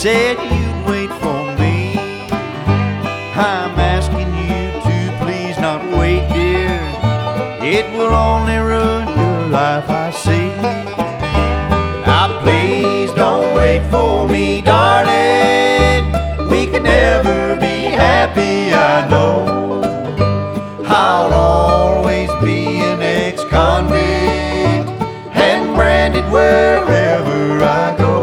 said you'd wait for me. I'm asking you to please not wait, dear. It will only ruin your life, I see. Now please don't wait for me, darling. We can never be happy, I know. I'll always be an ex-convict and branded wherever I go.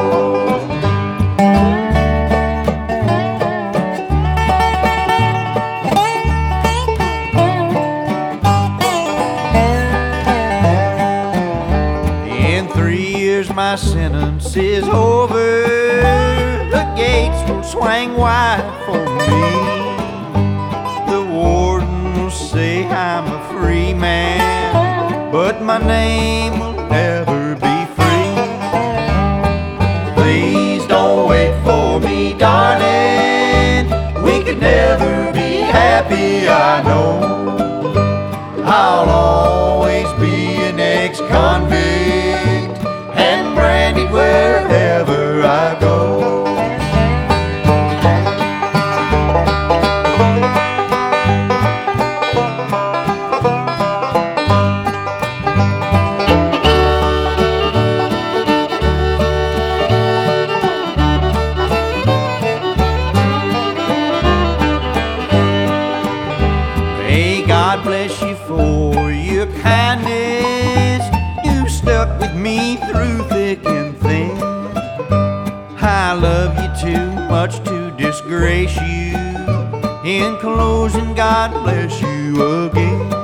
In 3 years my sentence is over. The gates will swing wide for me. The warden will say I'm a free man, but my name will never be free. Please don't wait for me, darling. We could never be happy, I know. I'll always be an ex-convict and branded wherever I go. May God bless you for your kindness. You stuck with me through thick and thin. I love you too much to disgrace you. In closing, God bless you again.